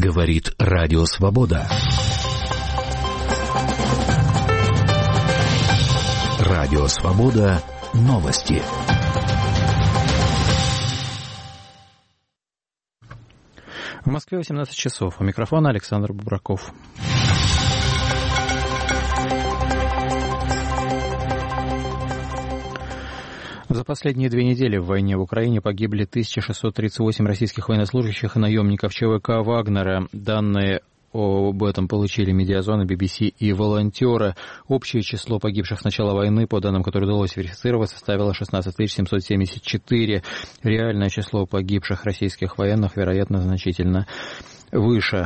Говорит Радио Свобода. Радио Свобода. Новости. В Москве 18 часов. У микрофона Александр Бубраков. За последние 2 недели в войне в Украине погибли 1638 российских военнослужащих и наемников ЧВК «Вагнера». Данные об этом получили Медиазона, BBC и волонтеры. Общее число погибших с начала войны, по данным, которые удалось верифицировать, составило 16 774. Реальное число погибших российских военных, вероятно, значительно выше.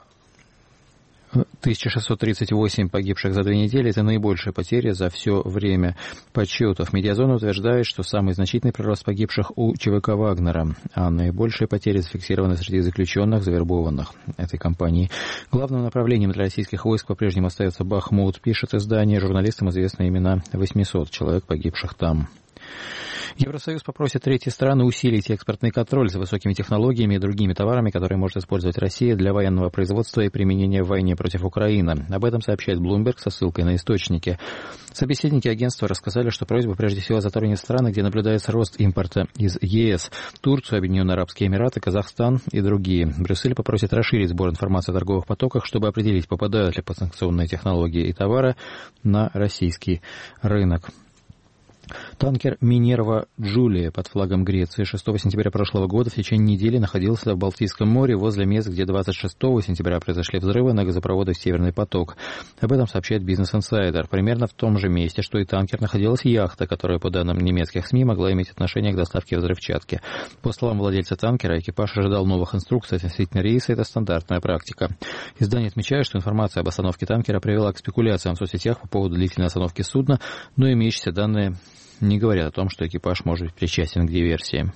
1638 погибших за 2 недели – это наибольшие потери за все время подсчетов. Медиазона утверждает, что самый значительный прирост погибших у ЧВК «Вагнера», а наибольшие потери зафиксированы среди заключенных, завербованных этой компанией. Главным направлением для российских войск по-прежнему остается Бахмут, пишет издание. Журналистам известны имена 800 человек, погибших там. Евросоюз попросит третьи страны усилить экспортный контроль за высокими технологиями и другими товарами, которые может использовать Россия для военного производства и применения в войне против Украины. Об этом сообщает Bloomberg со ссылкой на источники. Собеседники агентства рассказали, что просьба прежде всего затронет страны, где наблюдается рост импорта из ЕС: Турцию, Объединенные Арабские Эмираты, Казахстан и другие. Брюссель попросит расширить сбор информации о торговых потоках, чтобы определить, попадают ли подсанкционные технологии и товары на российский рынок. Танкер «Минерва Джулия» под флагом Греции 6 сентября прошлого года в течение недели находился в Балтийском море возле мест, где 26 сентября произошли взрывы на газопроводе «Северный поток». Об этом сообщает Business Insider. Примерно в том же месте, что и танкер, находилась яхта, которая, по данным немецких СМИ, могла иметь отношение к доставке взрывчатки. По словам владельца танкера, экипаж ожидал новых инструкций относительно рейса. Это стандартная практика. Издание отмечает, что информация об остановке танкера привела к спекуляциям в соцсетях по поводу длительной остановки судна, но имеющиеся данные не говорят о том, что экипаж может быть причастен к диверсии.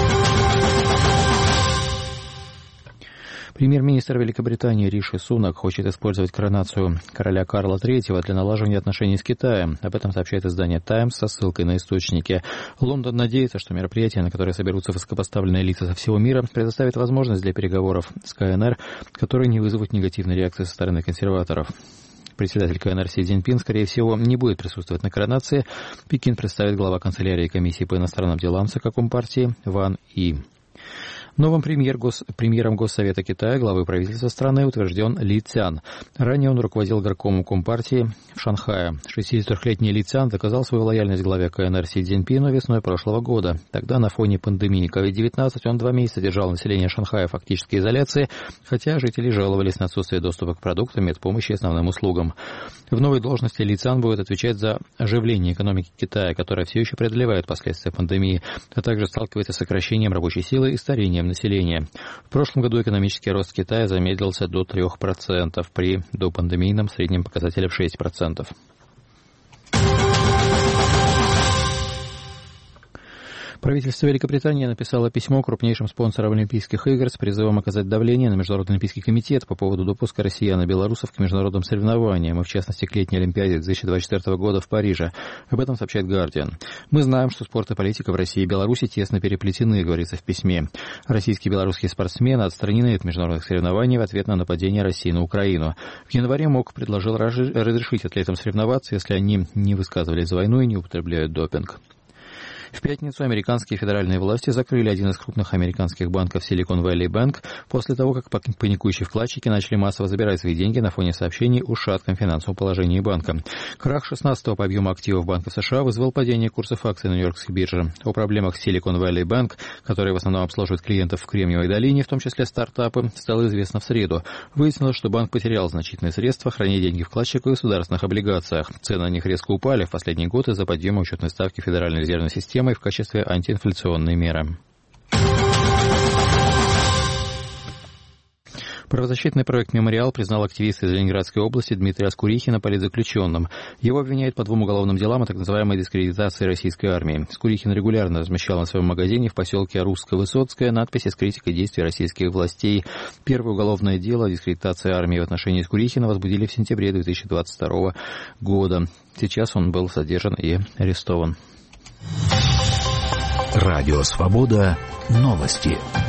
Премьер-министр Великобритании Риши Сунак хочет использовать коронацию короля Карла III для налаживания отношений с Китаем. Об этом сообщает издание «Таймс» со ссылкой на источники. Лондон надеется, что мероприятие, на которое соберутся высокопоставленные лица со всего мира, предоставит возможность для переговоров с КНР, которые не вызовут негативной реакции со стороны консерваторов. Председатель КНР Си Цзиньпин, скорее всего, не будет присутствовать на коронации. Пекин представит глава канцелярии комиссии по иностранным делам ЦК Компартии Ван И. Новым премьером Госсовета Китая, главой правительства страны, утвержден Ли Цян. Ранее он руководил горкомом Компартии в Шанхае. 63-летний Ли Цян доказал свою лояльность главе КНР Си Цзиньпину весной прошлого года. Тогда на фоне пандемии COVID-19 он 2 месяца держал население Шанхая в фактической изоляции, хотя жители жаловались на отсутствие доступа к продуктам, медпомощи и основным услугам. В новой должности Ли Цян будет отвечать за оживление экономики Китая, которая все еще преодолевает последствия пандемии, а также сталкивается с сокращением рабочей силы и старением населения. В прошлом году экономический рост Китая замедлился до 3% при допандемийном среднем показателе в 6%. Правительство Великобритании написало письмо крупнейшим спонсорам Олимпийских игр с призывом оказать давление на Международный олимпийский комитет по поводу допуска россиян и белорусов к международным соревнованиям, и в частности к летней Олимпиаде 2024 года в Париже. Об этом сообщает Guardian. «Мы знаем, что спорт и политика в России и Беларуси тесно переплетены», говорится в письме. Российские и белорусские спортсмены отстранены от международных соревнований в ответ на нападение России на Украину. В январе МОК предложил разрешить атлетам соревноваться, если они не высказывались за войну и не употребляют допинг. В пятницу американские федеральные власти закрыли один из крупных американских банков Silicon Valley Bank после того, как паникующие вкладчики начали массово забирать свои деньги на фоне сообщений о шатком финансовом положении банка. Крах 16-го по объему активов Банка США вызвал падение курсов акций на Нью-Йоркской бирже. О проблемах Silicon Valley Bank, которые в основном обслуживают клиентов в Кремниевой долине, в том числе стартапы, стало известно в среду. Выяснилось, что банк потерял значительные средства, храня деньги вкладчиков в государственных облигациях. Цены на них резко упали в последний год из-за подъема учетной ставки Федеральной резервной системы в качестве антиинфляционной меры. Правозащитный проект «Мемориал» признал активиста из Ленинградской области Дмитрия Скурихина политзаключенным. Его обвиняют по 2 уголовным делам о так называемой дискредитации российской армии. Скурихин регулярно размещал на своем магазине в поселке Русско-Высоцкое надписи с критикой действий российских властей. Первое уголовное дело о дискредитации армии в отношении Скурихина возбудили в сентябре 2022 года. Сейчас он был задержан и арестован. Радио Свобода. Новости.